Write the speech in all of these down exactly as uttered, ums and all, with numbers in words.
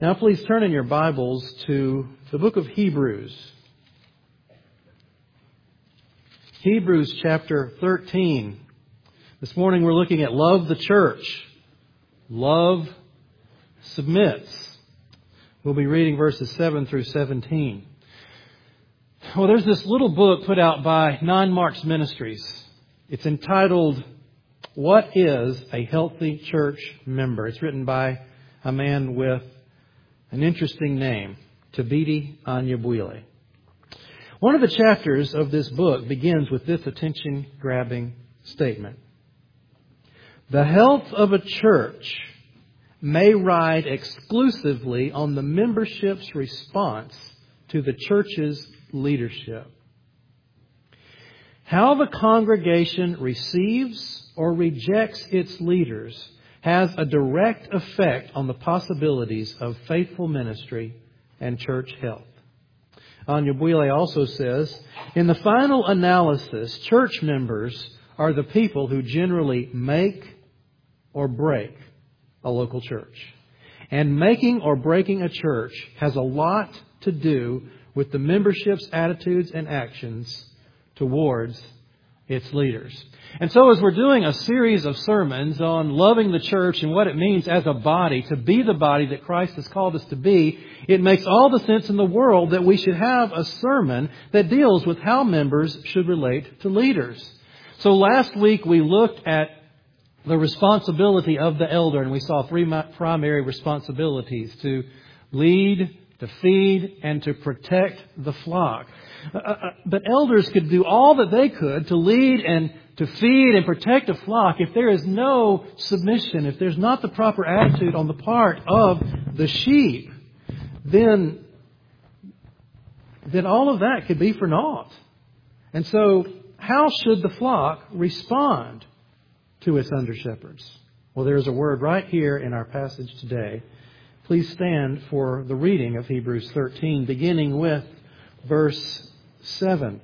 Now please turn in your Bibles to the book of Hebrews. Hebrews chapter thirteen. This morning we're looking at love the church. Love submits. We'll be reading verses seven through seventeen. Well, there's this little book put out by Nine Marks Ministries. It's entitled, What is a Healthy Church Member? It's written by a man with an interesting name, Thabiti Anyabwile. One of the chapters of this book begins with this attention-grabbing statement. The health of a church may ride exclusively on the membership's response to the church's leadership. How the congregation receives or rejects its leaders has a direct effect on the possibilities of faithful ministry and church health. Anyabwile also says, in the final analysis, church members are the people who generally make or break a local church. And making or breaking a church has a lot to do with the membership's attitudes and actions towards its leaders. And so as we're doing a series of sermons on loving the church and what it means as a body, to be the body that Christ has called us to be, it makes all the sense in the world that we should have a sermon that deals with how members should relate to leaders. So last week we looked at the responsibility of the elder, and we saw three primary responsibilities: to lead, to feed, and to protect the flock. Uh, but elders could do all that they could to lead and to feed and protect a flock. If there is no submission, if there's not the proper attitude on the part of the sheep, then, then all of that could be for naught. And so, how should the flock respond to its under-shepherds? Well, there's a word right here in our passage today. Please stand for the reading of Hebrews thirteen, beginning with verse seven.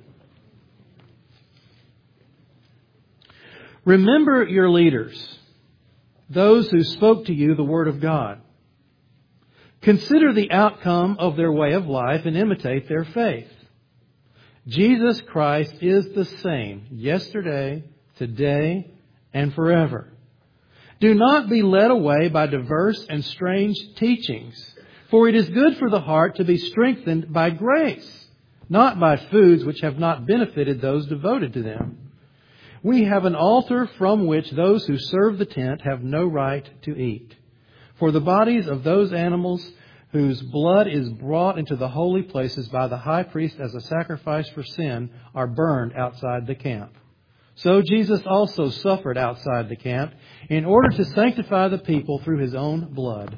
Remember your leaders, those who spoke to you the word of God. Consider the outcome of their way of life and imitate their faith. Jesus Christ is the same yesterday, today, and forever. Do not be led away by diverse and strange teachings, for it is good for the heart to be strengthened by grace, not by foods which have not benefited those devoted to them. We have an altar from which those who serve the tent have no right to eat. For the bodies of those animals whose blood is brought into the holy places by the high priest as a sacrifice for sin are burned outside the camp. So Jesus also suffered outside the camp in order to sanctify the people through His own blood.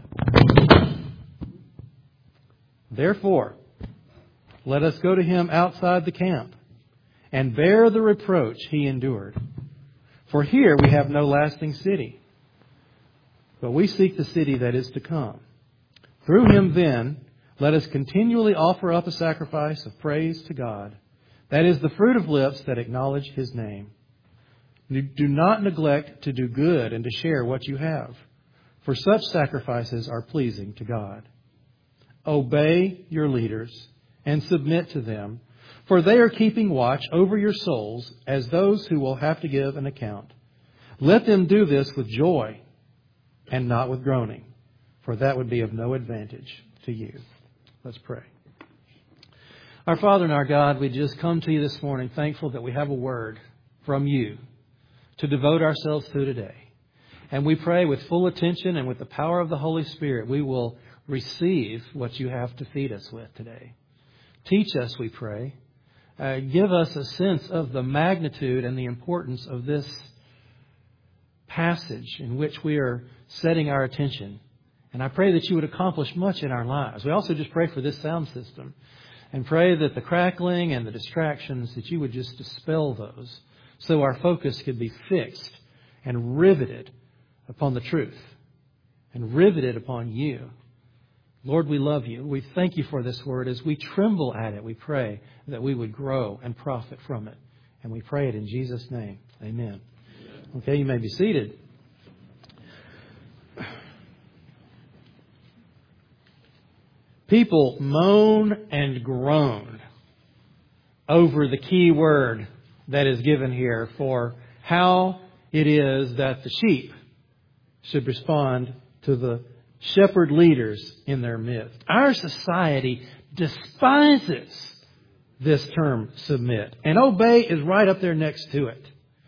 Therefore, let us go to Him outside the camp and bear the reproach He endured. For here we have no lasting city, but we seek the city that is to come. Through Him then, let us continually offer up a sacrifice of praise to God. That is the fruit of lips that acknowledge His name. Do not neglect to do good and to share what you have, for such sacrifices are pleasing to God. Obey your leaders and submit to them, for they are keeping watch over your souls as those who will have to give an account. Let them do this with joy and not with groaning, for that would be of no advantage to you. Let's pray. Our Father and our God, we just come to you this morning thankful that we have a word from you to devote ourselves to today. And we pray with full attention and with the power of the Holy Spirit, we will receive what you have to feed us with today. Teach us, we pray. Uh, give us a sense of the magnitude and the importance of this passage in which we are setting our attention. And I pray that you would accomplish much in our lives. We also just pray for this sound system and pray that the crackling and the distractions, that you would just dispel those so our focus could be fixed and riveted upon the truth and riveted upon you. Lord, we love you. We thank you for this word. As we tremble at it, we pray that we would grow and profit from it. And we pray it in Jesus' name. Amen. Okay, you may be seated. People moan and groan over the key word that is given here for how it is that the sheep should respond to the shepherd leaders in their midst. Our society despises this term submit, and obey is right up there next to it.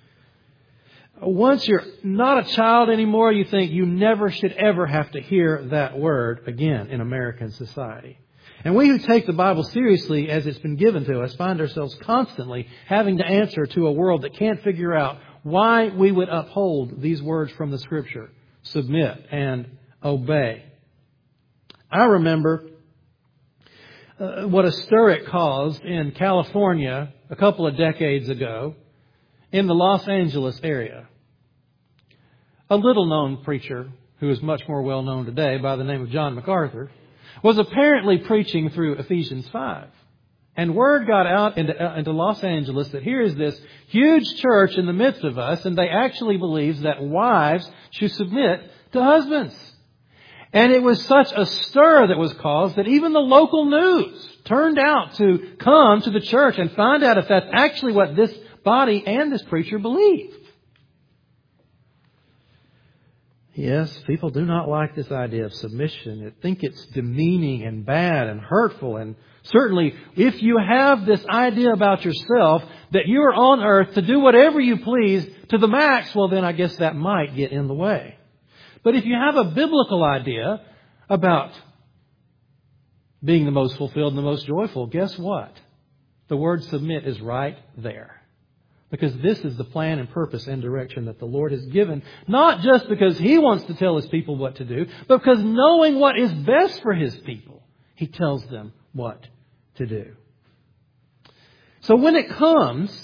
Once you're not a child anymore, you think you never should ever have to hear that word again in American society. And we who take the Bible seriously as it's been given to us find ourselves constantly having to answer to a world that can't figure out why we would uphold these words from the Scripture, submit and obey. I remember uh, what a stir it caused in California a couple of decades ago in the Los Angeles area. A little-known preacher, who is much more well-known today by the name of John MacArthur, was apparently preaching through Ephesians five. And word got out into, uh, into Los Angeles that here is this huge church in the midst of us, and they actually believe that wives should submit to husbands. And it was such a stir that was caused that even the local news turned out to come to the church and find out if that's actually what this body and this preacher believed. Yes, people do not like this idea of submission. They think it's demeaning and bad and hurtful. And certainly, if you have this idea about yourself that you are on earth to do whatever you please to the max, well, then I guess that might get in the way. But if you have a biblical idea about being the most fulfilled and the most joyful, guess what? The word submit is right there. Because this is the plan and purpose and direction that the Lord has given. Not just because He wants to tell His people what to do, but because knowing what is best for His people, He tells them what to do. So when it comes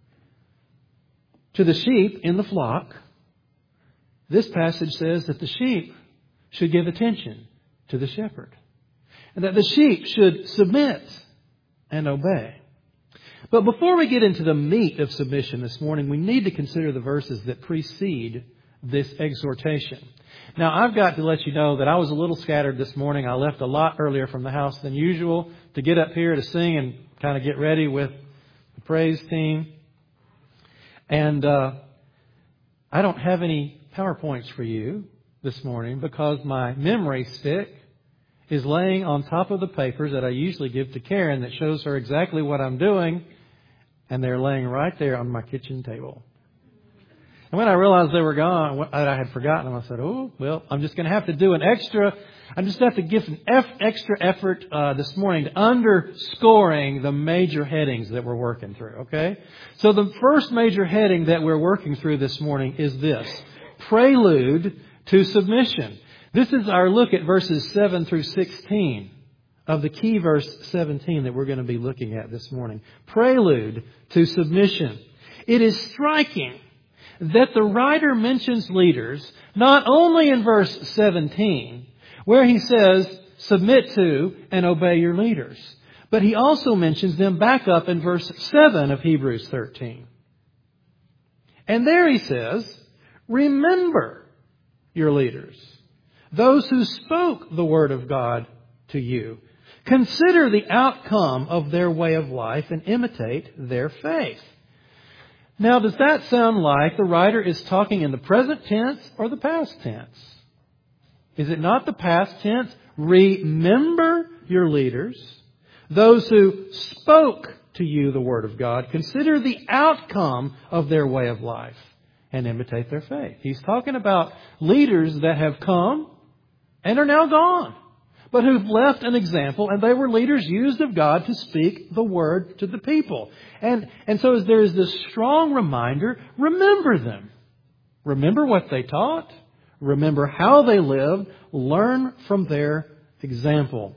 to the sheep in the flock, this passage says that the sheep should give attention to the shepherd. And that the sheep should submit and obey. But before we get into the meat of submission this morning, we need to consider the verses that precede this exhortation. Now, I've got to let you know that I was a little scattered this morning. I left a lot earlier from the house than usual to get up here to sing and kind of get ready with the praise team. And uh, I don't have any PowerPoints for you this morning because my memory stick is laying on top of the papers that I usually give to Karen that shows her exactly what I'm doing. And they're laying right there on my kitchen table. And when I realized they were gone, I had forgotten them. I said, oh, well, I'm just going to have to do an extra, I just have to give an F, extra effort uh, this morning to underscoring the major headings that we're working through, okay? So the first major heading that we're working through this morning is this, prelude to submission. This is our look at verses seven through sixteen. Of the key verse seventeen that we're going to be looking at this morning. Prelude to submission. It is striking that the writer mentions leaders not only in verse seventeen, where he says, submit to and obey your leaders, but he also mentions them back up in verse seven of Hebrews thirteen. And there he says, remember your leaders, those who spoke the word of God to you. Consider the outcome of their way of life and imitate their faith. Now, does that sound like the writer is talking in the present tense or the past tense? Is it not the past tense? Remember your leaders, those who spoke to you the word of God. Consider the outcome of their way of life and imitate their faith. He's talking about leaders that have come and are now gone, but who've left an example, and they were leaders used of God to speak the word to the people. And, and so there is this strong reminder, remember them. Remember what they taught. Remember how they lived. Learn from their example.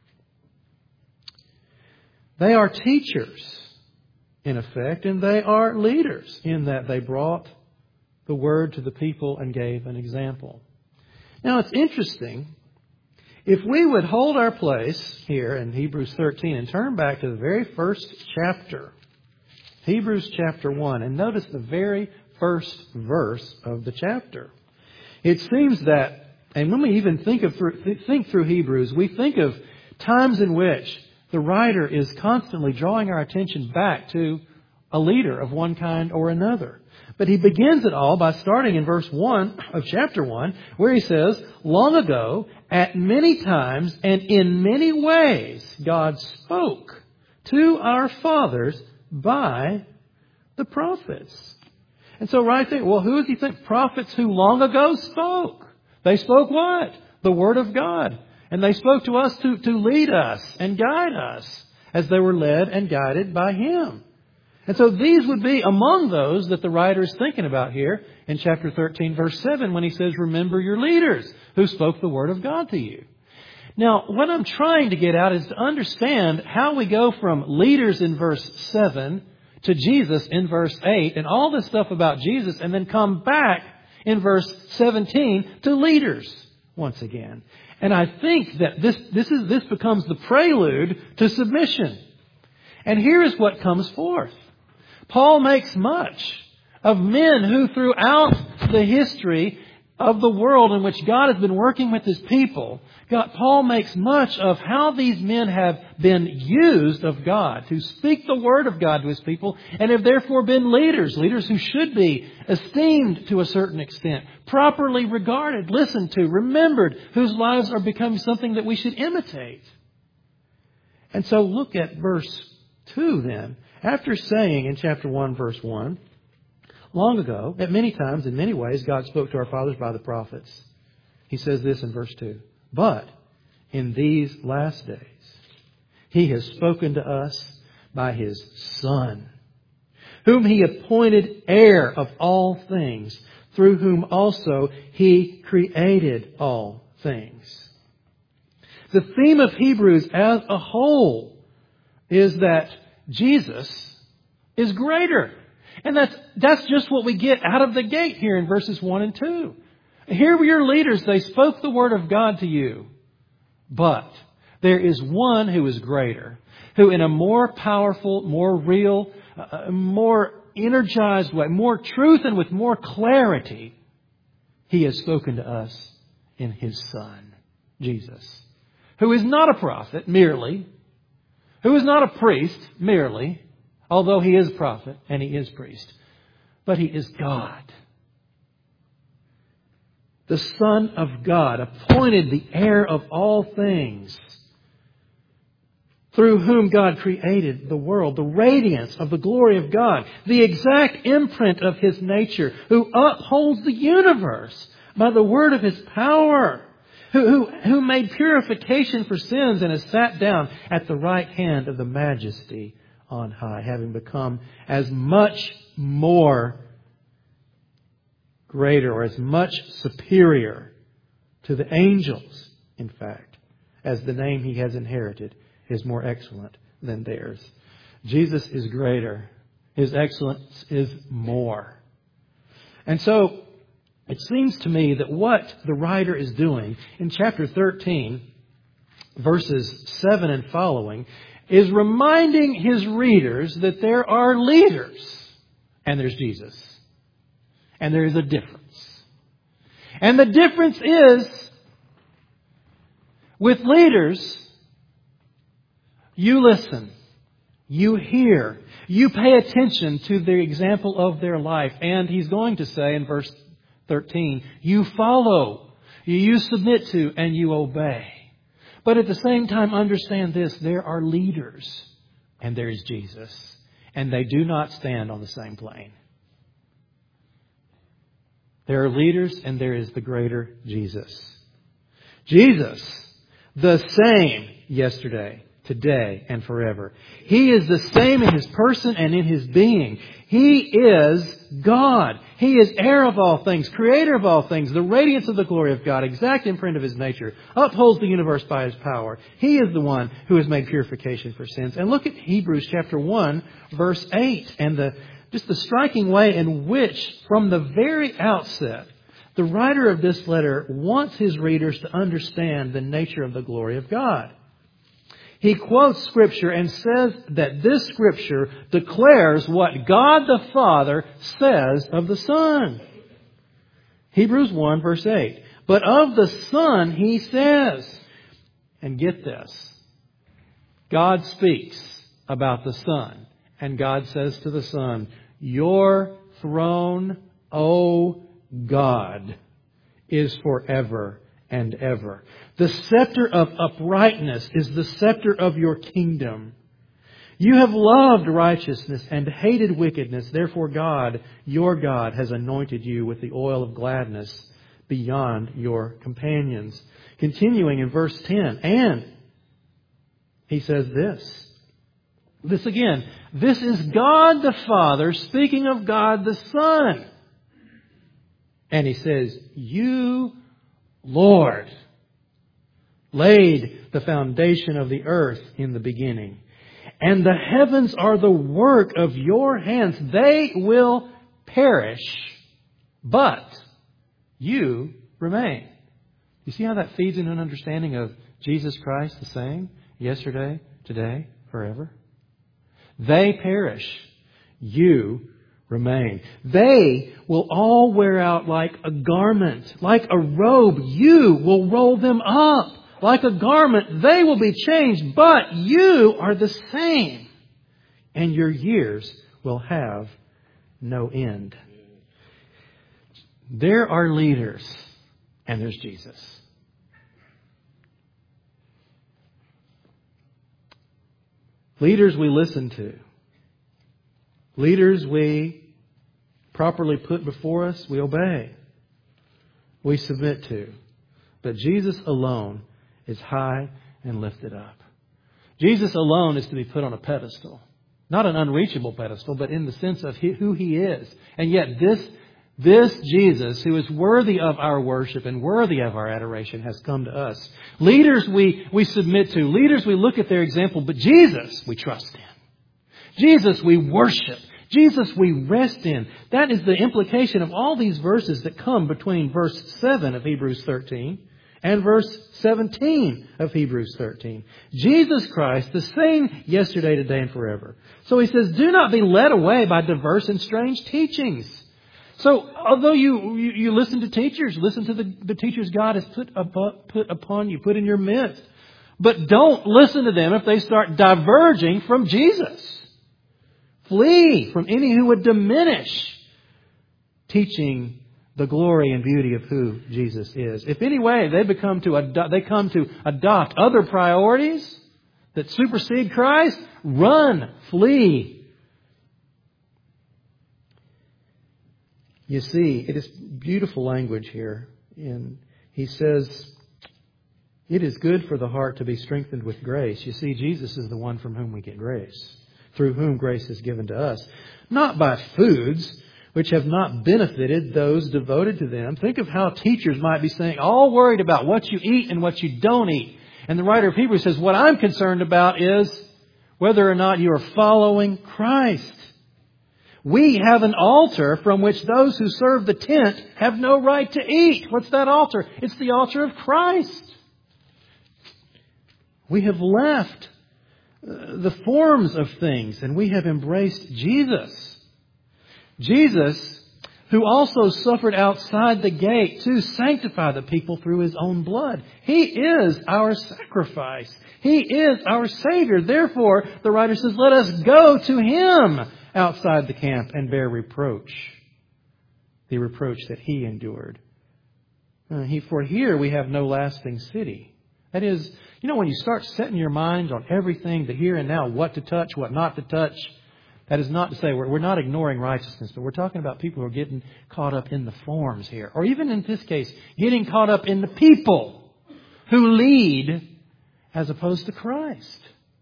They are teachers, in effect, and they are leaders in that they brought the word to the people and gave an example. Now, it's interesting. If we would hold our place here in Hebrews thirteen and turn back to the very first chapter, Hebrews chapter one, and notice the very first verse of the chapter. It seems that, and when we even think of think through Hebrews, we think of times in which the writer is constantly drawing our attention back to a leader of one kind or another. But he begins it all by starting in verse one of chapter one, where he says, long ago, at many times and in many ways, God spoke to our fathers by the prophets. And so right there, well, who does he think? Prophets who long ago spoke. They spoke what? The Word of God. And they spoke to us to, to lead us and guide us as they were led and guided by Him. And so these would be among those that the writer is thinking about here in chapter thirteen, verse seven, when he says, remember your leaders who spoke the Word of God to you. Now, what I'm trying to get at is to understand how we go from leaders in verse seven to Jesus in verse eight and all this stuff about Jesus, and then come back in verse seventeen to leaders once again. And I think that this, this is, this becomes the prelude to submission. And here is what comes forth. Paul makes much of men who throughout the history of the world in which God has been working with His people, God, Paul makes much of how these men have been used of God to speak the Word of God to His people, and have therefore been leaders, leaders who should be esteemed to a certain extent, properly regarded, listened to, remembered, whose lives are becoming something that we should imitate. And so look at verse two then. After saying in chapter one, verse one, long ago, at many times, in many ways, God spoke to our fathers by the prophets. He says this in verse two. But in these last days, He has spoken to us by His Son, whom He appointed heir of all things, through whom also He created all things. The theme of Hebrews as a whole is that Jesus is greater. And that's, that's just what we get out of the gate here in verses one and two. Here were your leaders. They spoke the Word of God to you. But there is one who is greater, who in a more powerful, more real, uh, more energized way, more truth and with more clarity, He has spoken to us in His Son, Jesus, who is not a prophet merely, who is not a priest merely, although He is prophet and He is priest, but He is God. The Son of God, appointed the heir of all things, through whom God created the world, the radiance of the glory of God, the exact imprint of His nature, who upholds the universe by the word of His power, who, who, who made purification for sins and has sat down at the right hand of the Majesty on high, having become as much more greater or as much superior to the angels, in fact, as the name He has inherited is more excellent than theirs. Jesus is greater. His excellence is more. And so it seems to me that what the writer is doing in chapter thirteen, verses seven and following, is reminding his readers that there are leaders and there's Jesus. And there is a difference. And the difference is, with leaders, you listen, you hear, you pay attention to the example of their life. And he's going to say in verse thirteen, you follow, you submit to, and you obey. But at the same time, understand this, there are leaders and there is Jesus. And they do not stand on the same plane. There are leaders and there is the greater Jesus. Jesus, the same yesterday, today, and forever. He is the same in His person and in His being. He is God. He is heir of all things, creator of all things, the radiance of the glory of God, exact imprint of His nature, upholds the universe by His power. He is the one who has made purification for sins. And look at Hebrews chapter one, verse eight, and the just the striking way in which, from the very outset, the writer of this letter wants his readers to understand the nature of the glory of God. He quotes Scripture and says that this Scripture declares what God the Father says of the Son. Hebrews one, verse eight. But of the Son, He says, and get this, God speaks about the Son. And God says to the Son, your throne, O God, is forever and ever. The scepter of uprightness is the scepter of your kingdom. You have loved righteousness and hated wickedness. Therefore God, your God, has anointed you with the oil of gladness beyond your companions. Continuing in verse ten. And he says this. This again. This is God the Father speaking of God the Son. And he says, you, Lord, laid the foundation of the earth in the beginning. And the heavens are the work of your hands. They will perish, but you remain. You see how that feeds into an understanding of Jesus Christ the same yesterday, today, forever? They perish. You remain. They will all wear out like a garment, like a robe. You will roll them up. Like a garment, they will be changed, but you are the same. And your years will have no end. There are leaders, and there's Jesus. Leaders we listen to. Leaders we properly put before us, we obey. We submit to. But Jesus alone is high and lifted up. Jesus alone is to be put on a pedestal. Not an unreachable pedestal, but in the sense of who He is. And yet this, this Jesus, who is worthy of our worship and worthy of our adoration, has come to us. Leaders we, we submit to. Leaders we look at their example. But Jesus we trust in. Jesus we worship. Jesus we rest in. That is the implication of all these verses that come between verse seven of Hebrews thirteen and verse seventeen of Hebrews thirteen. Jesus Christ, the same yesterday, today, and forever. So he says, do not be led away by diverse and strange teachings. So although you, you, you listen to teachers, listen to the, the teachers God has put, up, put upon you, put in your midst. But don't listen to them if they start diverging from Jesus. Flee from any who would diminish teaching the glory and beauty of who Jesus is. If any way they become to ado- they come to adopt other priorities that supersede Christ, run, flee. You see, it is beautiful language here. And he says, it is good for the heart to be strengthened with grace. You see, Jesus is the one from whom we get grace, through whom grace is given to us. Not by foods which have not benefited those devoted to them. Think of how teachers might be saying, all worried about what you eat and what you don't eat. And the writer of Hebrews says, what I'm concerned about is whether or not you are following Christ. We have an altar from which those who serve the tent have no right to eat. What's that altar? It's the altar of Christ. We have left the forms of things and we have embraced Jesus. Jesus, who also suffered outside the gate to sanctify the people through His own blood. He is our sacrifice. He is our Savior. Therefore, the writer says, let us go to Him outside the camp and bear reproach. The reproach that He endured. Uh, he, for here we have no lasting city. That is, you know, when you start setting your mind on everything, the here and now, what to touch, what not to touch, that is not to say we're, we're not ignoring righteousness, but we're talking about people who are getting caught up in the forms here. Or even in this case, getting caught up in the people who lead as opposed to Christ.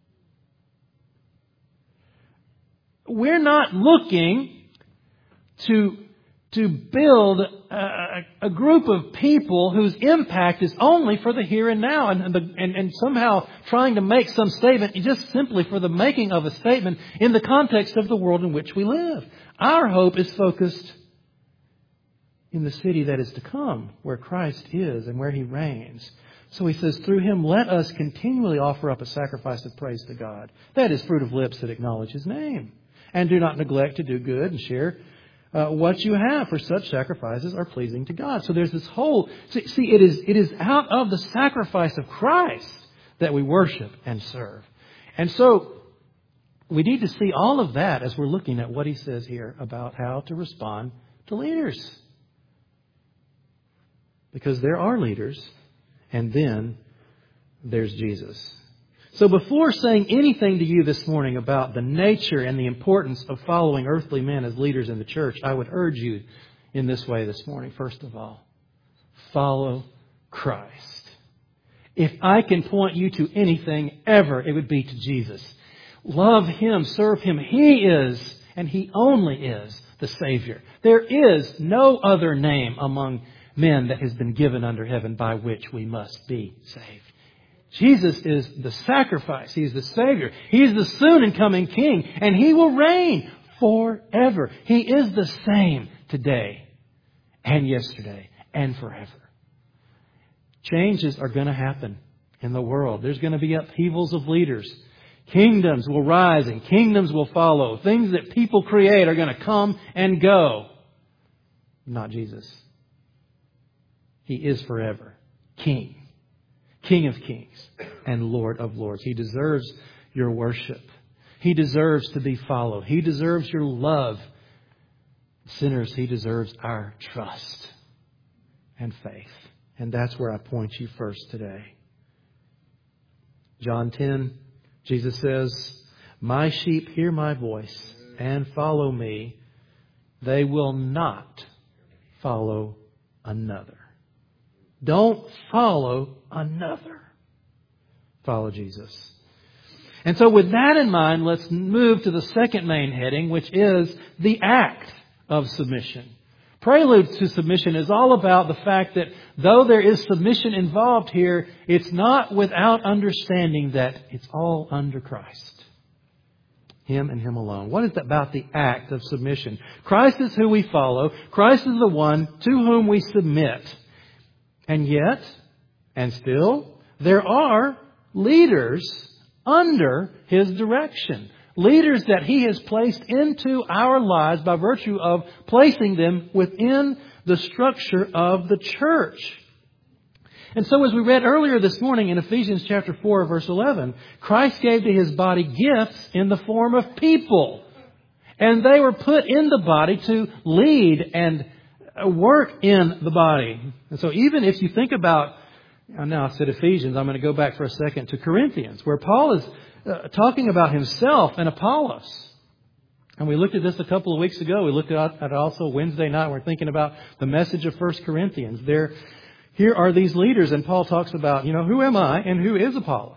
We're not looking to, to build a, a group of people whose impact is only for the here and now and, the, and, and somehow trying to make some statement just simply for the making of a statement in the context of the world in which we live. Our hope is focused in the city that is to come, where Christ is and where He reigns. So he says, through Him, let us continually offer up a sacrifice of praise to God. That is fruit of lips that acknowledge His name. And do not neglect to do good and share Uh, what you have, for such sacrifices are pleasing to God. So there's this whole, see, see, it is it is out of the sacrifice of Christ that we worship and serve. And so we need to see all of that as we're looking at what he says here about how to respond to leaders. Because there are leaders, and then there's Jesus. So before saying anything to you this morning about the nature and the importance of following earthly men as leaders in the church, I would urge you in this way this morning. First of all, follow Christ. If I can point you to anything ever, it would be to Jesus. Love Him, serve Him. He is, and He only is, the Savior. There is no other name among men that has been given under heaven by which we must be saved. Jesus is the sacrifice. He's the Savior. He's the soon and coming King, and He will reign forever. He is the same today and yesterday and forever. Changes are going to happen in the world. There's going to be upheavals of leaders. Kingdoms will rise and kingdoms will follow. Things that people create are going to come and go. Not Jesus. He is forever King. King of kings and Lord of lords. He deserves your worship. He deserves to be followed. He deserves your love. Sinners, He deserves our trust and faith. And that's where I point you first today. John ten, Jesus says, "My sheep hear my voice and follow me. They will not follow another." Don't follow another. Follow Jesus. And so with that in mind, let's move to the second main heading, which is the act of submission. Prelude to submission is all about the fact that though there is submission involved here, it's not without understanding that it's all under Christ. Him and Him alone. What is it about the act of submission? Christ is who we follow. Christ is the one to whom we submit. And yet, and still, there are leaders under His direction. Leaders that He has placed into our lives by virtue of placing them within the structure of the church. And so as we read earlier this morning in Ephesians chapter four, verse eleven, Christ gave to His body gifts in the form of people. And they were put in the body to lead and work in the body. And so even if you think about, now I said Ephesians, I'm going to go back for a second to Corinthians, where Paul is uh, talking about himself and Apollos. And we looked at this a couple of weeks ago. We looked at it also Wednesday night. We're thinking about the message of First Corinthians. There, here are these leaders, and Paul talks about, you know, who am I and who is Apollos?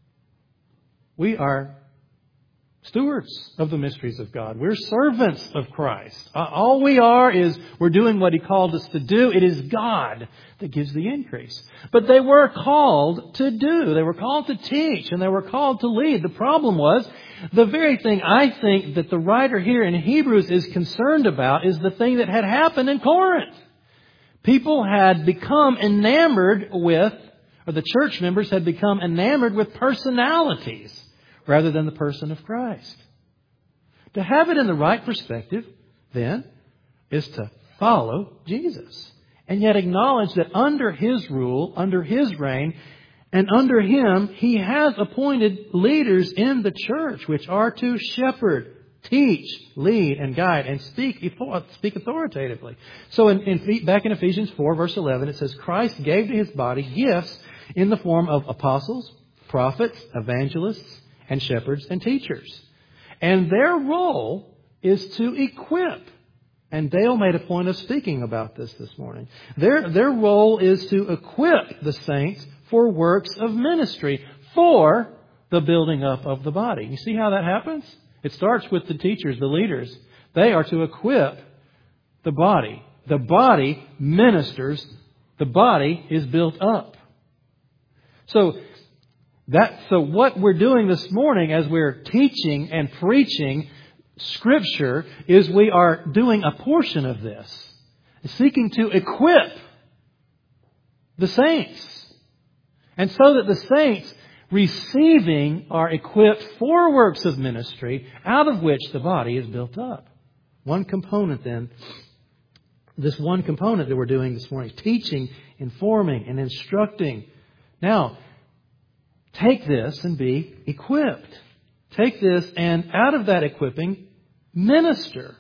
We are stewards of the mysteries of God. We're servants of Christ. Uh, all we are is we're doing what He called us to do. It is God that gives the increase. But they were called to do. They were called to teach, and they were called to lead. The problem was, the very thing I think that the writer here in Hebrews is concerned about is the thing that had happened in Corinth. People had become enamored with, or the church members had become enamored with personalities rather than the person of Christ. To have it in the right perspective, then, is to follow Jesus. And yet acknowledge that under His rule, under His reign, and under Him, He has appointed leaders in the church, which are to shepherd, teach, lead, and guide, and speak speak authoritatively. So in, in back in Ephesians four, verse eleven, it says, Christ gave to His body gifts in the form of apostles, prophets, evangelists, and shepherds and teachers. And their role is to equip. And Dale made a point of speaking about this this morning. Their, their role is to equip the saints for works of ministry, for the building up of the body. You see how that happens? It starts with the teachers, the leaders. They are to equip the body. The body ministers. The body is built up. So, That, so what we're doing this morning as we're teaching and preaching Scripture is we are doing a portion of this, seeking to equip the saints. And so that the saints receiving are equipped for works of ministry out of which the body is built up. One component then, this one component that we're doing this morning is teaching, informing, and instructing. Now, take this and be equipped. Take this and out of that equipping, minister.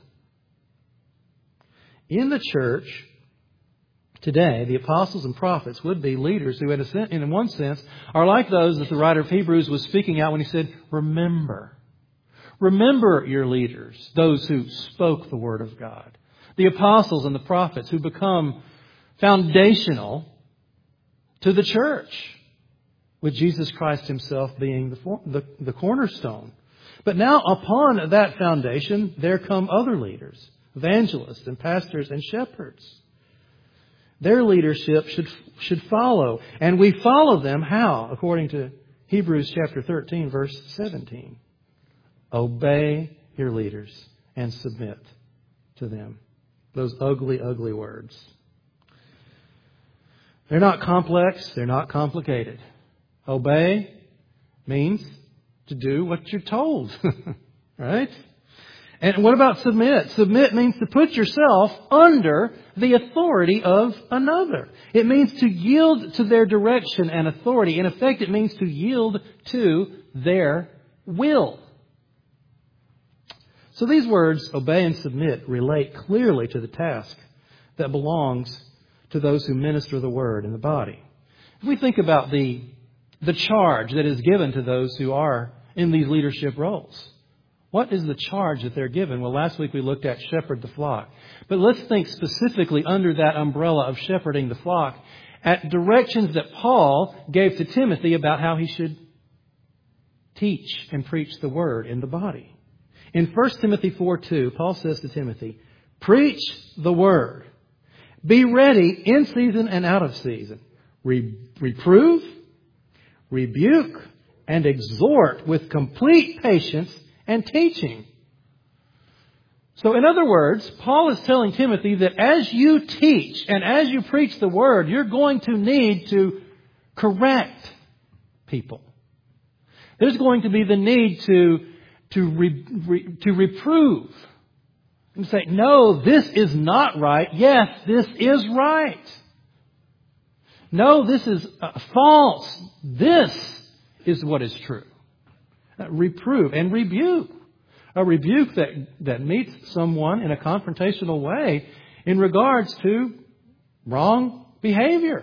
In the church today, the apostles and prophets would be leaders who, in, a sense, in one sense, are like those that the writer of Hebrews was speaking out when he said, remember. Remember your leaders, those who spoke the Word of God. The apostles and the prophets who become foundational to the church, with Jesus Christ Himself being the, the, the cornerstone. But now upon that foundation, there come other leaders, evangelists and pastors and shepherds. Their leadership should, should follow. And we follow them how? According to Hebrews chapter thirteen, verse seventeen. Obey your leaders and submit to them. Those ugly, ugly words. They're not complex. They're not complicated. Obey means to do what you're told. Right? And what about submit? Submit means to put yourself under the authority of another. It means to yield to their direction and authority. In effect, it means to yield to their will. So these words, obey and submit, relate clearly to the task that belongs to those who minister the Word in the body. If we think about the, the charge that is given to those who are in these leadership roles, what is the charge that they're given? Well, last week we looked at shepherd the flock. But let's think specifically under that umbrella of shepherding the flock at directions that Paul gave to Timothy about how he should teach and preach the Word in the body. In First Timothy four two, Paul says to Timothy, preach the Word. Be ready in season and out of season. Re- reprove, rebuke, and exhort with complete patience and teaching. So in other words, Paul is telling Timothy that as you teach and as you preach the Word, you're going to need to correct people. There's going to be the need to, to, re, re, to reprove. And say, no, this is not right. Yes, this is right. No, this is uh, false. This is what is true. Uh, reprove and rebuke. A rebuke that, that meets someone in a confrontational way in regards to wrong behavior.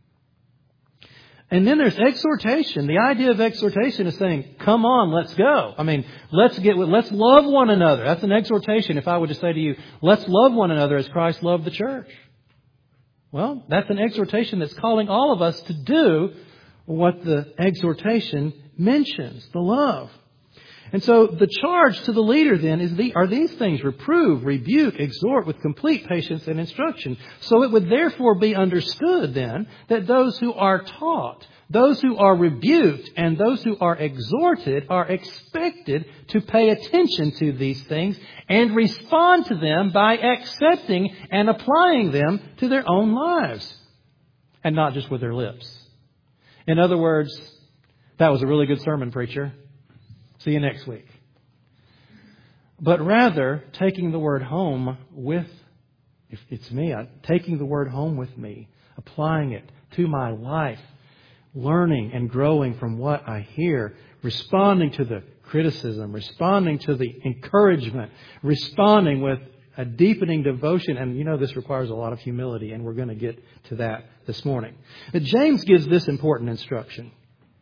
And then there's exhortation. The idea of exhortation is saying, come on, let's go. I mean, let's get, let's love one another. That's an exhortation. If I were to say to you, let's love one another as Christ loved the church. Well, that's an exhortation that's calling all of us to do what the exhortation mentions, the love. And so the charge to the leader then is the, are these things: reprove, rebuke, exhort with complete patience and instruction. So it would therefore be understood then that those who are taught, those who are rebuked, and those who are exhorted are expected to pay attention to these things and respond to them by accepting and applying them to their own lives, and not just with their lips. In other words, that was a really good sermon, preacher. See you next week. But rather, taking the Word home with, if it's me, taking the Word home with me, applying it to my life, learning and growing from what I hear, responding to the criticism, responding to the encouragement, responding with a deepening devotion. And you know, this requires a lot of humility, and we're going to get to that this morning. But James gives this important instruction.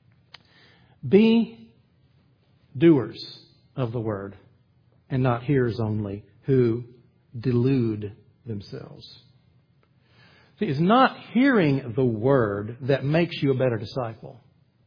Be doers of the Word, and not hearers only, who delude themselves. See, it's not hearing the Word that makes you a better disciple.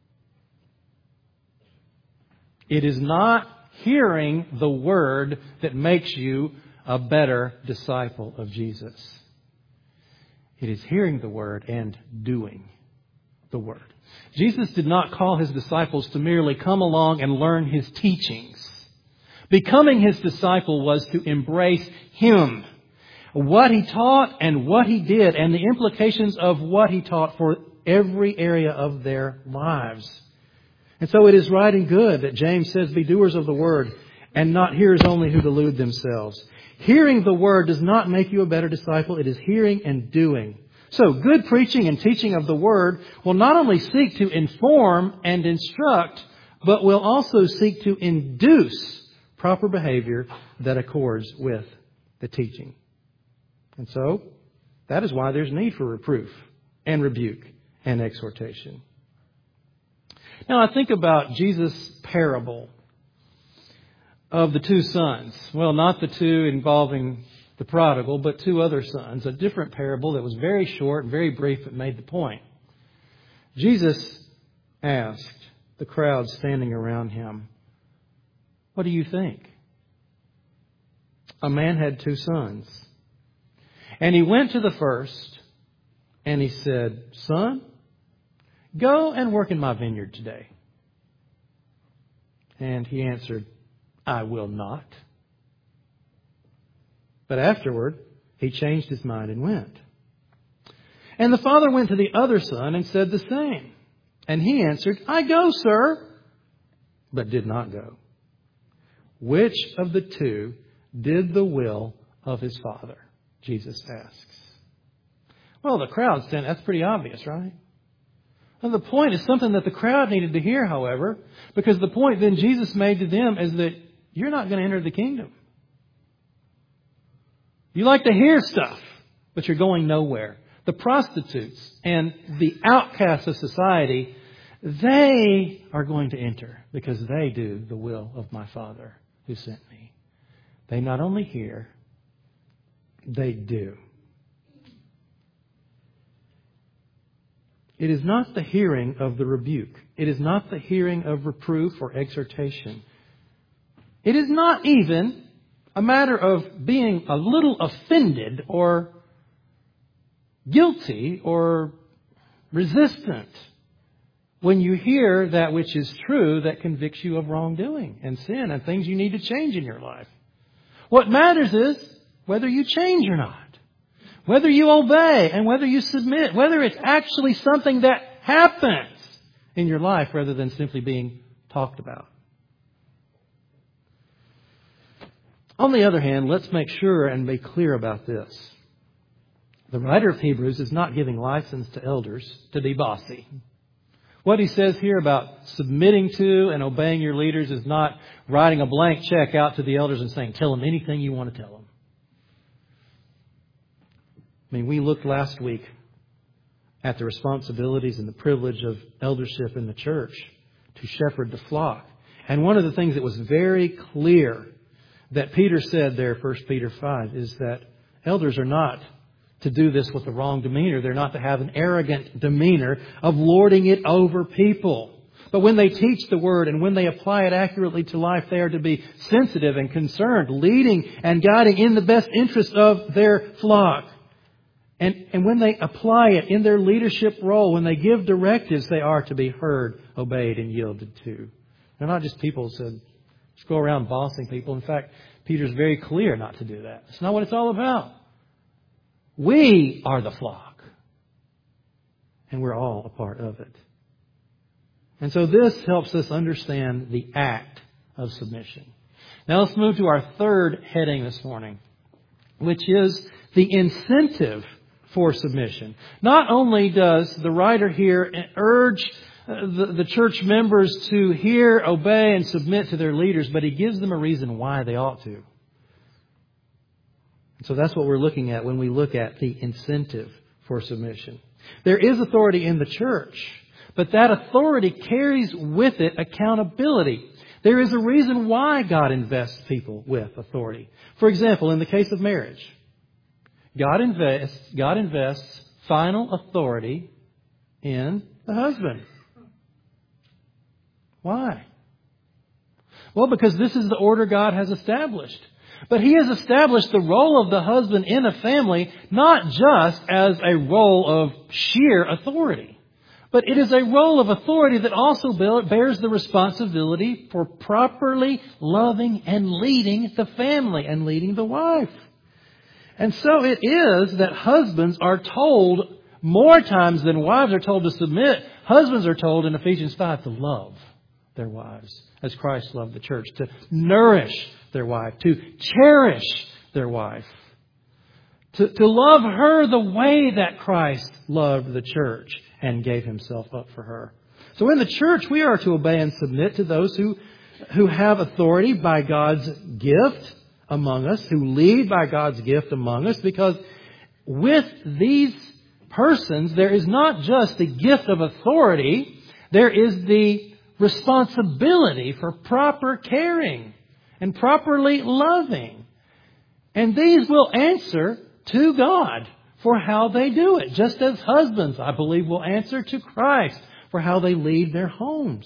It is not hearing the Word that makes you a better disciple of Jesus. It is hearing the Word and doing the Word. Jesus did not call His disciples to merely come along and learn His teachings. Becoming His disciple was to embrace Him, what He taught and what He did, and the implications of what He taught for every area of their lives. And so it is right and good that James says, be doers of the Word and not hearers only who delude themselves. Hearing the Word does not make you a better disciple. It is hearing and doing. So, good preaching and teaching of the Word will not only seek to inform and instruct, but will also seek to induce proper behavior that accords with the teaching. And so, that is why there's need for reproof and rebuke and exhortation. Now, I think about Jesus' parable of the two sons. Well, not the two involving the prodigal, but two other sons. A different parable that was very short, very brief, but made the point. Jesus asked the crowd standing around him, "What do you think? A man had two sons. And he went to the first, and he said, 'Son, go and work in my vineyard today.' And he answered, 'I will not.' But afterward, he changed his mind and went. And the father went to the other son and said the same. And he answered, 'I go, sir,' but did not go. Which of the two did the will of his father?" Jesus asks. Well, the crowd said, that's pretty obvious, right? Well, the point is something that the crowd needed to hear, however, because the point then Jesus made to them is that you're not going to enter the kingdom. You like to hear stuff, but you're going nowhere. The prostitutes and the outcasts of society, they are going to enter because they do the will of my Father who sent me. They not only hear, they do. It is not the hearing of the rebuke. It is not the hearing of reproof or exhortation. It is not even a matter of being a little offended or guilty or resistant when you hear that which is true that convicts you of wrongdoing and sin and things you need to change in your life. What matters is whether you change or not, whether you obey and whether you submit, whether it's actually something that happens in your life rather than simply being talked about. On the other hand, let's make sure and be clear about this. The writer of Hebrews is not giving license to elders to be bossy. What he says here about submitting to and obeying your leaders is not writing a blank check out to the elders and saying, tell them anything you want to tell them. I mean, we looked last week at the responsibilities and the privilege of eldership in the church to shepherd the flock. And one of the things that was very clear that Peter said there, First Peter five, is that elders are not to do this with the wrong demeanor. They're not to have an arrogant demeanor of lording it over people. But when they teach the Word and when they apply it accurately to life, they are to be sensitive and concerned, leading and guiding in the best interest of their flock. And, and when they apply it in their leadership role, when they give directives, they are to be heard, obeyed, and yielded to. They're not just people who just go around bossing people. In fact, Peter's very clear not to do that. It's not what it's all about. We are the flock. And we're all a part of it. And so this helps us understand the act of submission. Now let's move to our third heading this morning, which is the incentive for submission. Not only does the writer here urge the, the church members to hear, obey, and submit to their leaders, but he gives them a reason why they ought to. So that's what we're looking at when we look at the incentive for submission. There is authority in the church, but that authority carries with it accountability. There is a reason why God invests people with authority. For example, in the case of marriage, God invests, God invests final authority in the husband. Why? Well, because this is the order God has established. But He has established the role of the husband in a family not just as a role of sheer authority, but it is a role of authority that also bears the responsibility for properly loving and leading the family and leading the wife. And so it is that husbands are told more times than wives are told to submit. Husbands are told in Ephesians five to love their wives as Christ loved the church, to nourish their wife, to cherish their wife, To, to love her the way that Christ loved the church and gave himself up for her. So in the church, we are to obey and submit to those who, who have authority by God's gift among us, who lead by God's gift among us, because with these persons, there is not just the gift of authority, there is the responsibility for proper caring and properly loving. And these will answer to God for how they do it, just as husbands, I believe, will answer to Christ for how they lead their homes.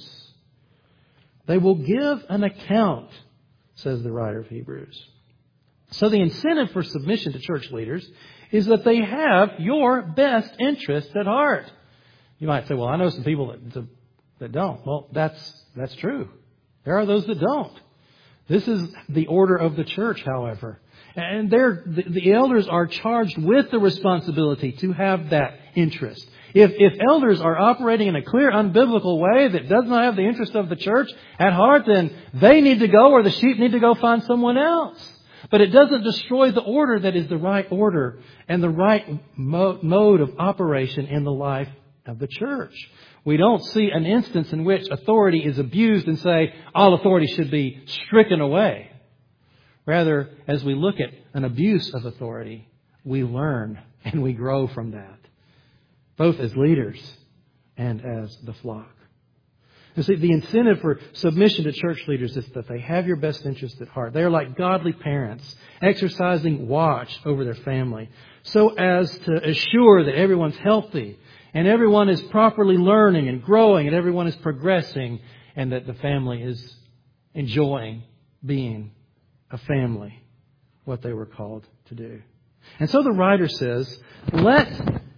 They will give an account, says the writer of Hebrews. So the incentive for submission to church leaders is that they have your best interests at heart. You might say, well, I know some people that, that don't. Well, that's, that's true. There are those that don't. This is the order of the church, however. And they're, the, the elders are charged with the responsibility to have that interest. If, if elders are operating in a clear, unbiblical way that does not have the interest of the church at heart, then they need to go, or the sheep need to go find someone else. But it doesn't destroy the order that is the right order and the right mo- mode of operation in the life of the church. We don't see an instance in which authority is abused and say all authority should be stricken away. Rather, as we look at an abuse of authority, we learn and we grow from that, both as leaders and as the flock. You see, the incentive for submission to church leaders is that they have your best interest at heart. They are like godly parents, exercising watch over their family, so as to assure that everyone's healthy and everyone is properly learning and growing and everyone is progressing and that the family is enjoying being a family, what they were called to do. And so the writer says, let,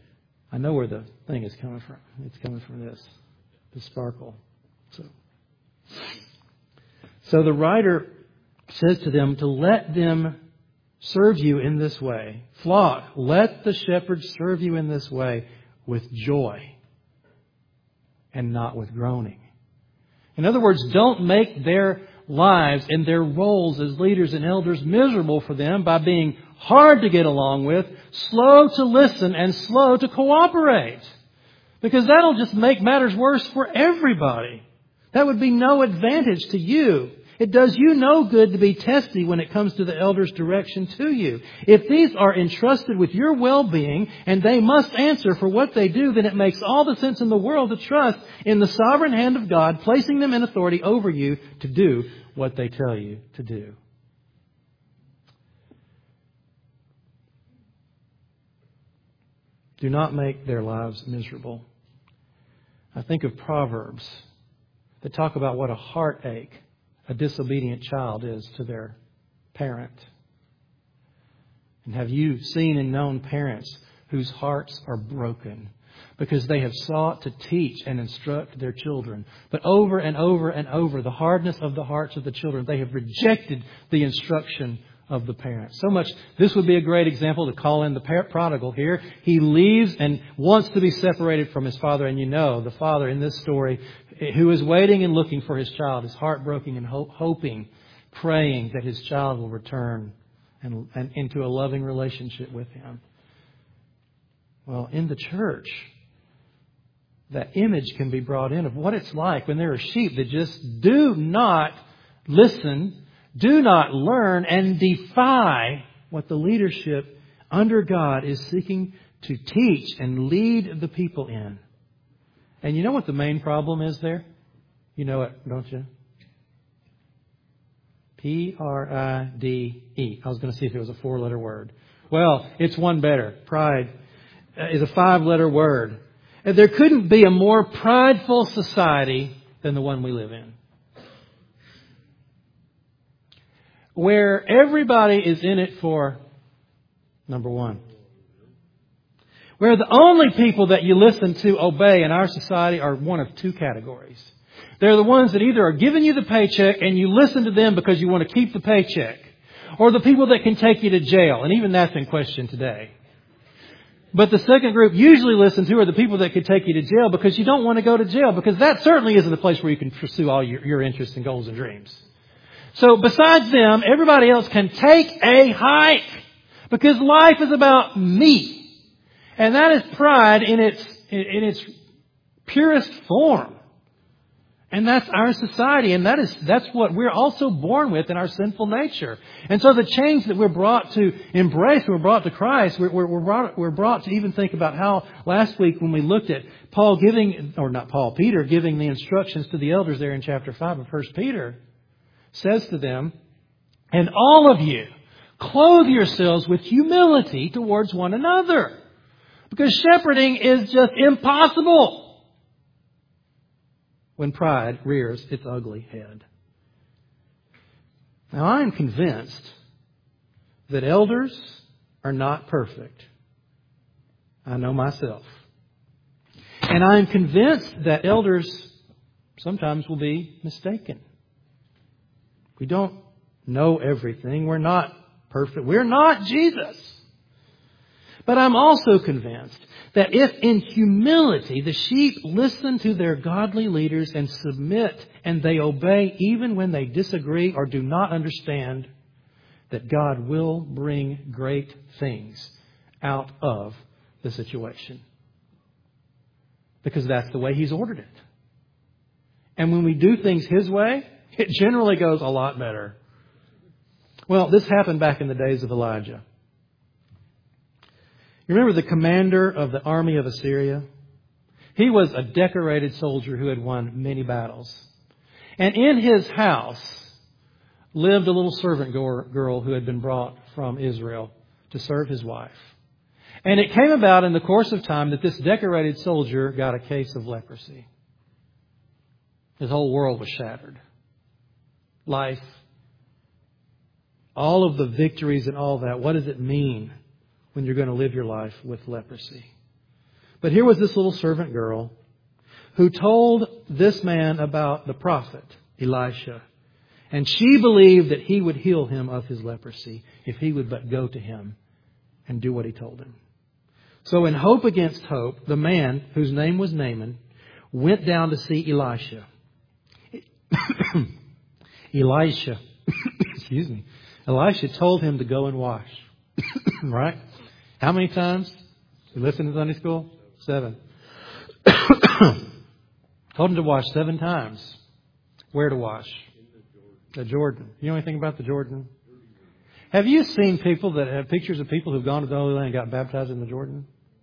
I know where the thing is coming from. It's coming from this, the sparkle. So, so the writer says to them to let them serve you in this way. Flock, let the shepherd serve you in this way with joy and not with groaning. In other words, don't make their lives and their roles as leaders and elders miserable for them by being hard to get along with, slow to listen, and slow to cooperate. Because that'll just make matters worse for everybody. That would be no advantage to you. It does you no good to be testy when it comes to the elder's direction to you. If these are entrusted with your well-being and they must answer for what they do, then it makes all the sense in the world to trust in the sovereign hand of God, placing them in authority over you to do what they tell you to do. Do not make their lives miserable. I think of Proverbs that talk about what a heartache a disobedient child is to their parent. And have you seen and known parents whose hearts are broken because they have sought to teach and instruct their children, but over and over and over, the hardness of the hearts of the children, they have rejected the instruction of the parents. So much, this would be a great example to call in the prodigal here. He leaves and wants to be separated from his father. And you know, the father in this story, who is waiting and looking for his child, is heartbroken and ho- hoping, praying that his child will return and, and into a loving relationship with him. Well, in the church, that image can be brought in of what it's like when there are sheep that just do not listen, do not learn, and defy what the leadership under God is seeking to teach and lead the people in. And you know what the main problem is there? You know it, don't you? P R I D E. I was going to see if it was a four-letter word. Well, it's one better. Pride is a five-letter word. And there couldn't be a more prideful society than the one we live in, where everybody is in it for number one. Where the only people that you listen to obey in our society are one of two categories. They're the ones that either are giving you the paycheck and you listen to them because you want to keep the paycheck, or the people that can take you to jail. And even that's in question today. But the second group usually listen to are the people that could take you to jail because you don't want to go to jail, because that certainly isn't a place where you can pursue all your, your interests and goals and dreams. So besides them, everybody else can take a hike. Because life is about me. And that is pride in its, in its purest form. And that's our society, and that is, that's what we're also born with in our sinful nature. And so the change that we're brought to embrace, we're brought to Christ, we're, we're, we're, brought, we're brought to even think about how last week when we looked at Paul giving, or not Paul, Peter giving the instructions to the elders there in chapter five of First Peter, says to them, and all of you, clothe yourselves with humility towards one another. Because shepherding is just impossible when pride rears its ugly head. Now, I am convinced that elders are not perfect. I know myself. And I am convinced that elders sometimes will be mistaken. We don't know everything. We're not perfect. We're not Jesus. But I'm also convinced that if in humility the sheep listen to their godly leaders and submit and they obey even when they disagree or do not understand, that God will bring great things out of the situation. Because that's the way He's ordered it. And when we do things His way, it generally goes a lot better. Well, this happened back in the days of Elijah. You remember the commander of the army of Assyria? He was a decorated soldier who had won many battles. And in his house lived a little servant girl who had been brought from Israel to serve his wife. And it came about in the course of time that this decorated soldier got a case of leprosy. His whole world was shattered. Life, all of the victories and all that, what does it mean when you're going to live your life with leprosy? But here was this little servant girl who told this man about the prophet Elisha. And she believed that he would heal him of his leprosy if he would but go to him and do what he told him. So in hope against hope, the man, whose name was Naaman, went down to see Elisha. Elisha, excuse me, Elisha told him to go and wash. Right? How many times? You listen to Sunday school? Seven. Told him to wash seven times. Where to wash? The Jordan. You know anything about the Jordan? Have you seen people that have pictures of people who've gone to the Holy Land and got baptized in the Jordan?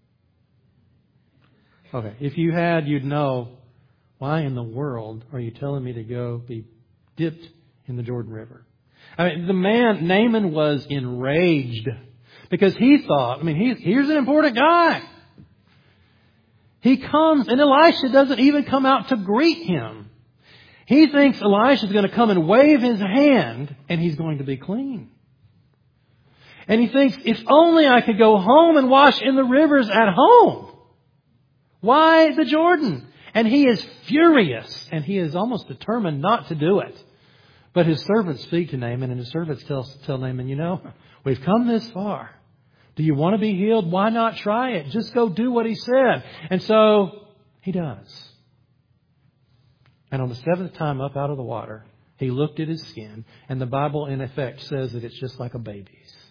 Okay. If you had, you'd know, why in the world are you telling me to go be dipped in the Jordan River? I mean, the man, Naaman, was enraged because he thought, I mean, he's, here's an important guy. He comes and Elisha doesn't even come out to greet him. He thinks Elisha is going to come and wave his hand and he's going to be clean. And he thinks, if only I could go home and wash in the rivers at home. Why the Jordan? And he is furious and he is almost determined not to do it. But his servants speak to Naaman, and his servants tell, tell Naaman, you know, we've come this far. Do you want to be healed? Why not try it? Just go do what he said. And so he does. And on the seventh time up out of the water, he looked at his skin, and the Bible in effect says that it's just like a baby's.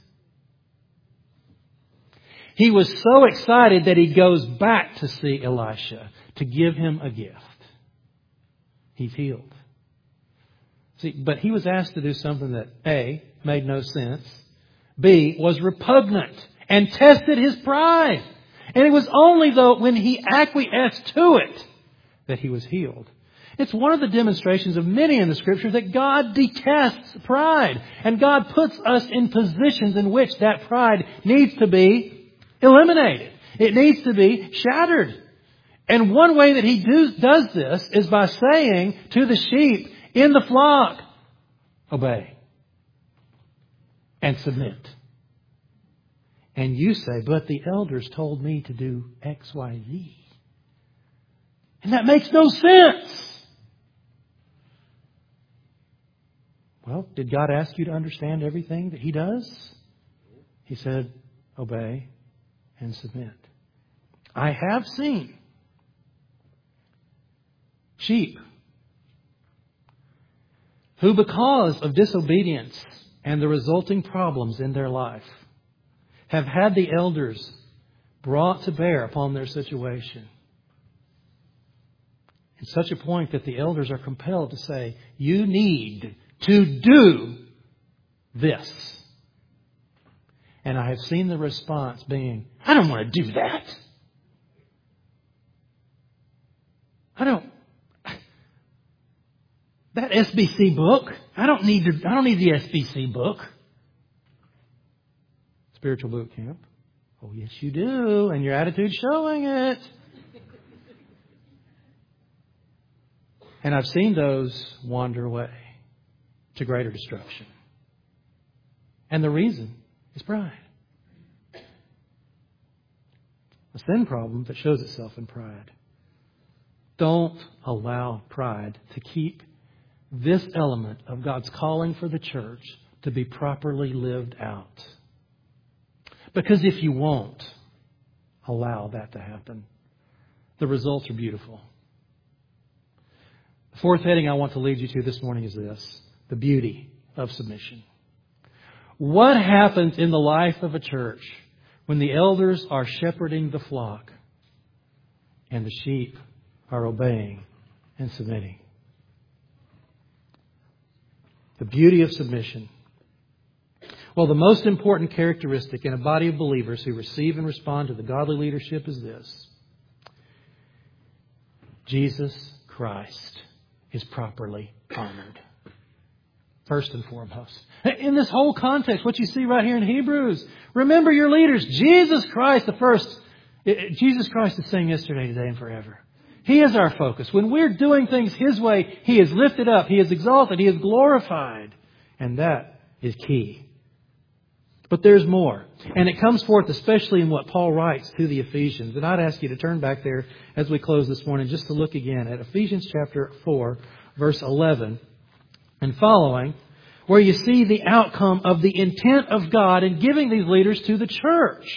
He was so excited that he goes back to see Elisha to give him a gift. He's healed. See, but he was asked to do something that A, made no sense, B, was repugnant and tested his pride. And it was only though when he acquiesced to it that he was healed. It's one of the demonstrations of many in the Scriptures that God detests pride. And God puts us in positions in which that pride needs to be eliminated. It needs to be shattered. And one way that He do, does this is by saying to the sheep in the flock, obey and submit. And you say, but the elders told me to do X, Y, Z. And that makes no sense. Well, did God ask you to understand everything that He does? He said, obey and submit. I have seen sheep who, because of disobedience and the resulting problems in their life, have had the elders brought to bear upon their situation. At such a point that the elders are compelled to say, you need to do this. And I have seen the response being, I don't want to do that. I don't. That S B C book, I don't need to, I don't need the S B C book. Spiritual boot camp. Oh, yes, you do. And your attitude's showing it. And I've seen those wander away to greater destruction. And the reason is pride. A sin problem that shows itself in pride. Don't allow pride to keep this element of God's calling for the church to be properly lived out. Because if you won't allow that to happen, the results are beautiful. The fourth heading I want to lead you to this morning is this: the beauty of submission. What happens in the life of a church when the elders are shepherding the flock and the sheep are obeying and submitting? The beauty of submission. Well, the most important characteristic in a body of believers who receive and respond to the godly leadership is this: Jesus Christ is properly honored. First and foremost. In this whole context, what you see right here in Hebrews, remember your leaders. Jesus Christ, the first. Jesus Christ is saying yesterday, today, and forever. He is our focus. When we're doing things His way, He is lifted up, He is exalted, He is glorified. And that is key. But there's more. And it comes forth especially in what Paul writes to the Ephesians. And I'd ask you to turn back there as we close this morning just to look again at Ephesians chapter four, verse eleven and following, where you see the outcome of the intent of God in giving these leaders to the church.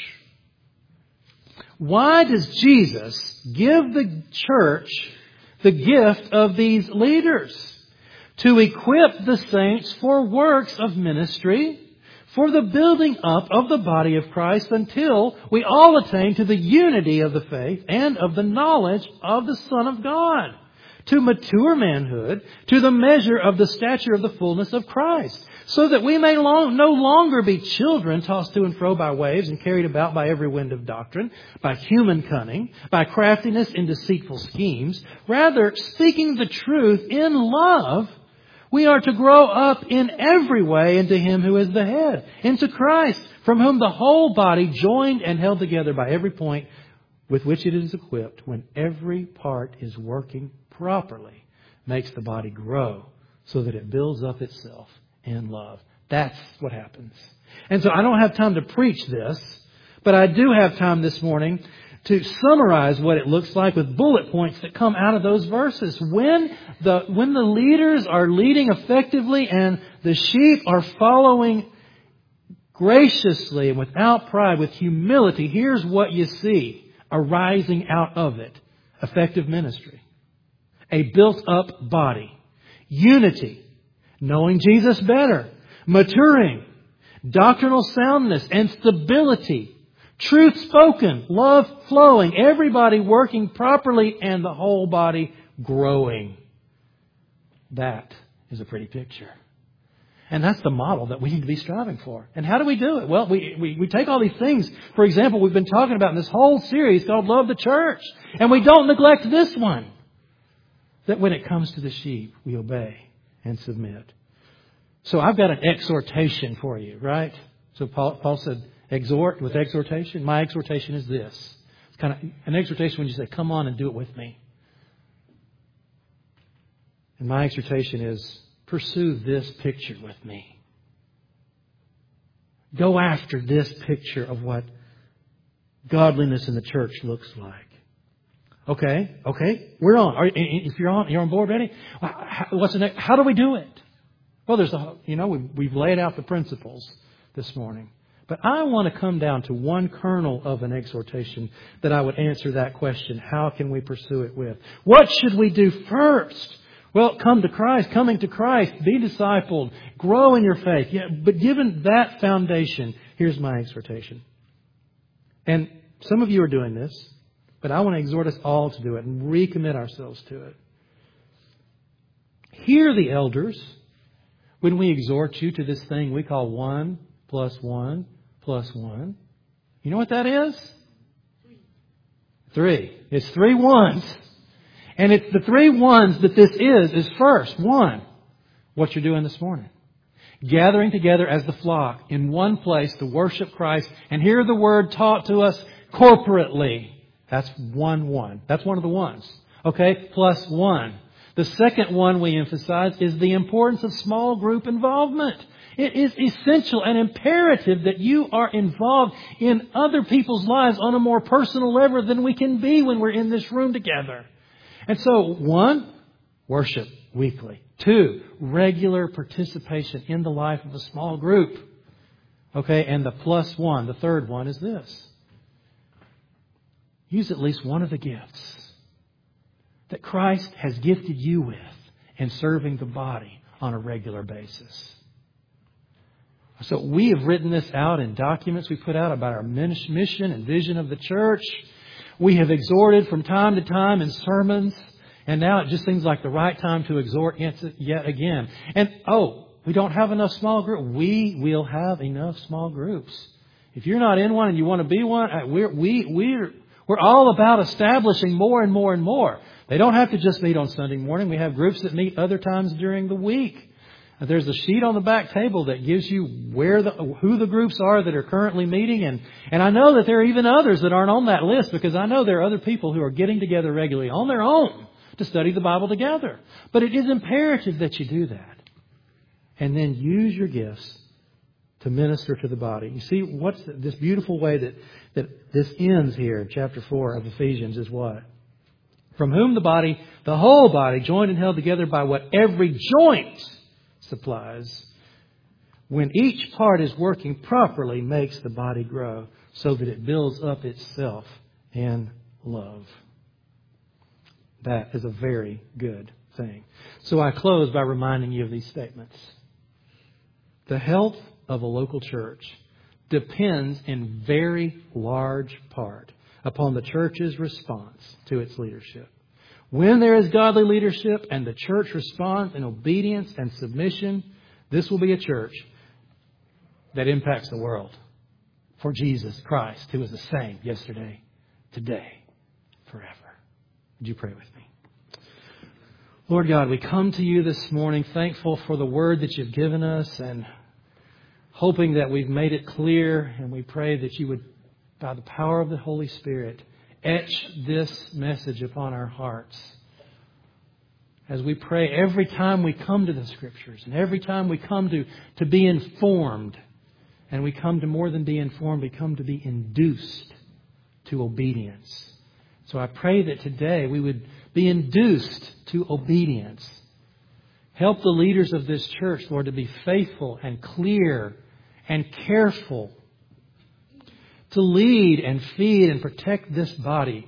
Why does Jesus give the church the gift of these leaders? To equip the saints for works of ministry, for the building up of the body of Christ until we all attain to the unity of the faith and of the knowledge of the Son of God, to mature manhood, to the measure of the stature of the fullness of Christ, so that we may long, no longer be children tossed to and fro by waves and carried about by every wind of doctrine, by human cunning, by craftiness in deceitful schemes. Rather, speaking the truth in love, we are to grow up in every way into Him who is the head, into Christ, from whom the whole body, joined and held together by every point with which it is equipped, when every part is working properly, makes the body grow so that it builds up itself in love. That's what happens. And so I don't have time to preach this, but I do have time this morning to summarize what it looks like with bullet points that come out of those verses. When the, when the leaders are leading effectively and the sheep are following graciously and without pride, with humility, here's what you see arising out of it: effective ministry, a built-up body, unity, knowing Jesus better, maturing, doctrinal soundness and stability, truth spoken, love flowing, everybody working properly, and the whole body growing. That is a pretty picture. And that's the model that we need to be striving for. And how do we do it? Well, we, we, we take all these things, for example, we've been talking about in this whole series called Love the Church. And we don't neglect this one. That when it comes to the sheep, we obey and submit. So I've got an exhortation for you, right? So Paul, Paul said, exhort with exhortation. My exhortation is this. It's kind of an exhortation when you say, come on and do it with me. And my exhortation is, pursue this picture with me. Go after this picture of what godliness in the church looks like. Okay, okay, we're on. Are, if you're on, you're on board, ready? What's the next? How do we do it? Well, there's a, you know, we've, we've laid out the principles this morning. But I want to come down to one kernel of an exhortation that I would answer that question. How can we pursue it with? What should we do first? Well, come to Christ, coming to Christ, be discipled, grow in your faith. Yeah, but given that foundation, here's my exhortation. And some of you are doing this, but I want to exhort us all to do it and recommit ourselves to it. Hear the elders when we exhort you to this thing we call one plus one plus one. You know what that is? Three. It's three ones. And it's the three ones that this is, is first, one, what you're doing this morning. Gathering together as the flock in one place to worship Christ and hear the Word taught to us corporately. That's one one. That's one of the ones. Okay? Plus one. The second one we emphasize is the importance of small group involvement. It is essential and imperative that you are involved in other people's lives on a more personal level than we can be when we're in this room together. And so, one, worship weekly. Two, regular participation in the life of a small group. Okay, and the plus one, the third one is this. Use at least one of the gifts that Christ has gifted you with in serving the body on a regular basis. So we have written this out in documents we put out about our mission and vision of the church. We have exhorted from time to time in sermons. And now it just seems like the right time to exhort yet again. And, oh, we don't have enough small groups. We will have enough small groups. If you're not in one and you want to be one, we're, we, we're, we're all about establishing more and more and more. They don't have to just meet on Sunday morning. We have groups that meet other times during the week. There's a sheet on the back table that gives you where the, who the groups are that are currently meeting. And, and I know that there are even others that aren't on that list because I know there are other people who are getting together regularly on their own to study the Bible together. But it is imperative that you do that. And then use your gifts to minister to the body. You see, what's the, this beautiful way that, that this ends here in chapter four of Ephesians is what? From whom the body, the whole body, joined and held together by what every joint supplies, when each part is working properly, makes the body grow so that it builds up itself in love. That is a very good thing. So I close by reminding you of these statements. The health of a local church depends in very large part upon the church's response to its leadership. When there is godly leadership and the church responds in obedience and submission, this will be a church that impacts the world for Jesus Christ, who is the same yesterday, today, forever. Would you pray with me? Lord God, we come to you this morning thankful for the word that you've given us and hoping that we've made it clear, and we pray that you would, by the power of the Holy Spirit, etch this message upon our hearts. As we pray every time we come to the Scriptures and every time we come to, to be informed, and we come to more than be informed, we come to be induced to obedience. So I pray that today we would be induced to obedience. Help the leaders of this church, Lord, to be faithful and clear and careful to lead and feed and protect this body.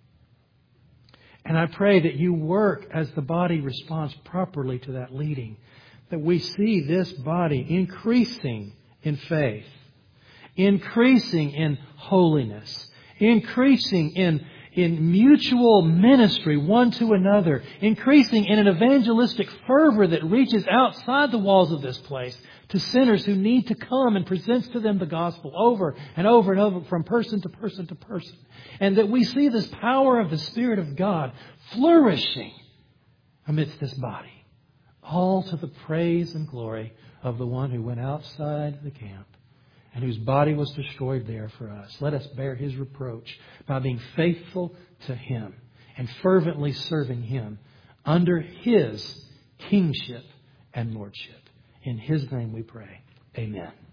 And I pray that you work as the body responds properly to that leading, that we see this body increasing in faith, increasing in holiness, increasing in in mutual ministry one to another, increasing in an evangelistic fervor that reaches outside the walls of this place to sinners who need to come and presents to them the gospel over and over and over from person to person to person. And that we see this power of the Spirit of God flourishing amidst this body, all to the praise and glory of the one who went outside the camp and whose body was destroyed there for us. Let us bear His reproach by being faithful to Him and fervently serving Him under His kingship and lordship. In His name we pray. Amen.